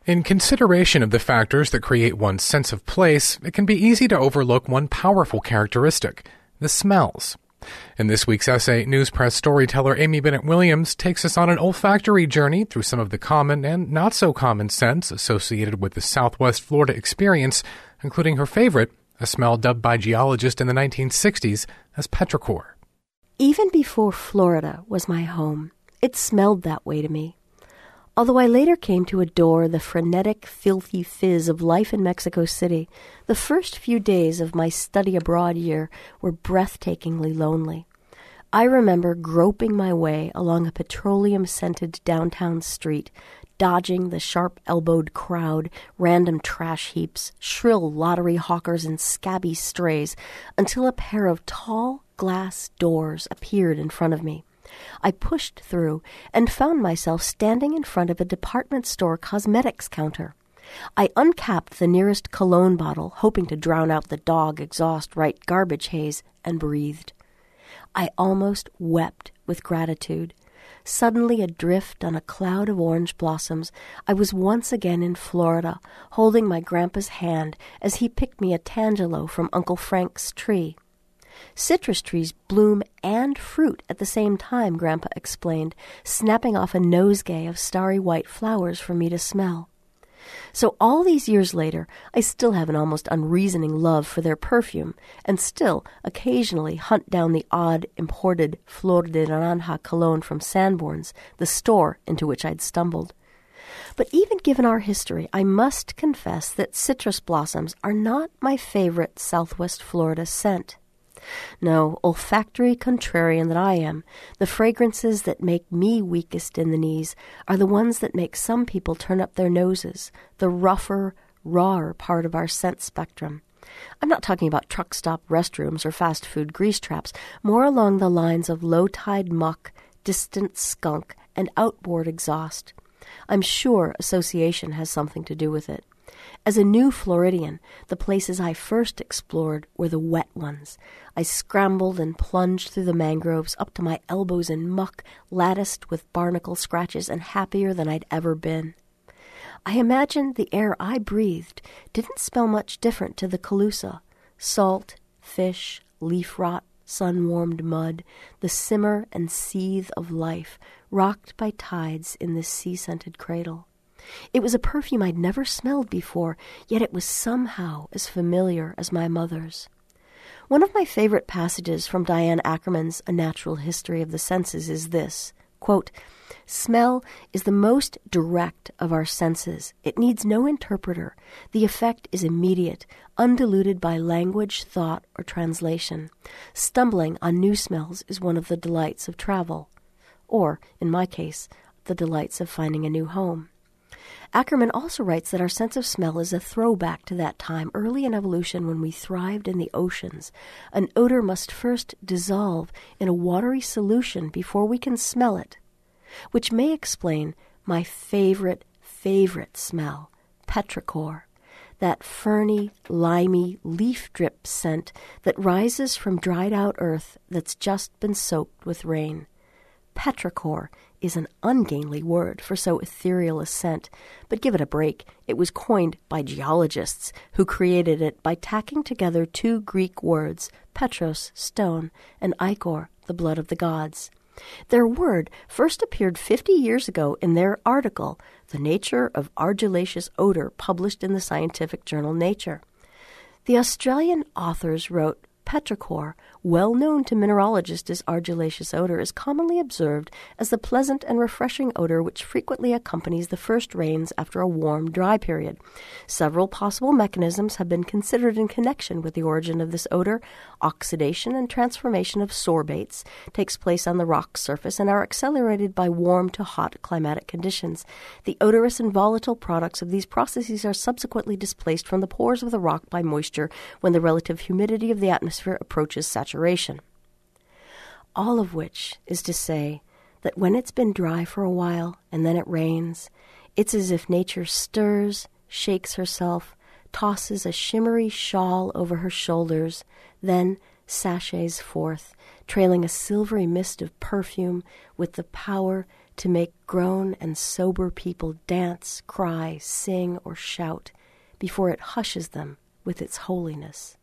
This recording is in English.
In consideration of the factors that create one's sense of place, it can be easy to overlook one powerful characteristic: the smells. In this week's essay, News Press storyteller Amy Bennett Williams takes us on an olfactory journey through some of the common and not so common scents associated with the Southwest Florida experience, including her favorite, a smell dubbed by geologists in the 1960s as petrichor. Even before Florida was my home, it smelled that way to me. Although I later came to adore the frenetic, filthy fizz of life in Mexico City, the first few days of my study abroad year were breathtakingly lonely. I remember groping my way along a petroleum-scented downtown street, dodging the sharp-elbowed crowd, random trash heaps, shrill lottery hawkers, and scabby strays, until a pair of tall glass doors appeared in front of me. I pushed through and found myself standing in front of a department store cosmetics counter. I uncapped the nearest cologne bottle, hoping to drown out the dog exhaust right garbage haze, and breathed. I almost wept with gratitude. Suddenly adrift on a cloud of orange blossoms, I was once again in Florida, holding my grandpa's hand as he picked me a tangelo from Uncle Frank's tree. Citrus trees bloom and fruit at the same time, Grandpa explained, snapping off a nosegay of starry white flowers for me to smell. So all these years later, I still have an almost unreasoning love for their perfume, and still occasionally hunt down the odd imported Flor de Naranja cologne from Sanborn's, the store into which I'd stumbled. But even given our history, I must confess that citrus blossoms are not my favorite Southwest Florida scent. No, olfactory contrarian that I am, the fragrances that make me weakest in the knees are the ones that make some people turn up their noses, the rougher, rawer part of our scent spectrum. I'm not talking about truck stop restrooms or fast food grease traps, more along the lines of low-tide muck, distant skunk, and outboard exhaust. I'm sure association has something to do with it. As a new Floridian, the places I first explored were the wet ones. I scrambled and plunged through the mangroves up to my elbows in muck, latticed with barnacle scratches, and happier than I'd ever been. I imagined the air I breathed didn't smell much different to the Calusa. Salt, fish, leaf rot, sun-warmed mud, the simmer and seethe of life, rocked by tides in this sea-scented cradle. It was a perfume I'd never smelled before, yet it was somehow as familiar as my mother's. One of my favorite passages from Diane Ackerman's A Natural History of the Senses is this, quote, "Smell is the most direct of our senses. It needs no interpreter. The effect is immediate, undiluted by language, thought, or translation. Stumbling on new smells is one of the delights of travel. Or, in my case, the delights of finding a new home." Ackerman also writes that our sense of smell is a throwback to that time early in evolution when we thrived in the oceans. An odor must first dissolve in a watery solution before we can smell it, which may explain my favorite smell, petrichor, that ferny, limey, leaf-drip scent that rises from dried-out earth that's just been soaked with rain. Petrichor is an ungainly word for so ethereal a scent, but give it a break. It was coined by geologists who created it by tacking together two Greek words, petros, stone, and ichor, the blood of the gods. Their word first appeared 50 years ago in their article, The Nature of Argillaceous Odor, published in the scientific journal Nature. The Australian authors wrote, "Petrichor, well known to mineralogists as argillaceous odor, is commonly observed as the pleasant and refreshing odor which frequently accompanies the first rains after a warm, dry period. Several possible mechanisms have been considered in connection with the origin of this odor. Oxidation and transformation of sorbates takes place on the rock surface and are accelerated by warm to hot climatic conditions. The odorous and volatile products of these processes are subsequently displaced from the pores of the rock by moisture when the relative humidity of the atmosphere approaches saturation." All of which is to say that when it's been dry for a while and then it rains, it's as if nature stirs, shakes herself, tosses a shimmery shawl over her shoulders, then sachets forth, trailing a silvery mist of perfume with the power to make grown and sober people dance, cry, sing, or shout before it hushes them with its holiness.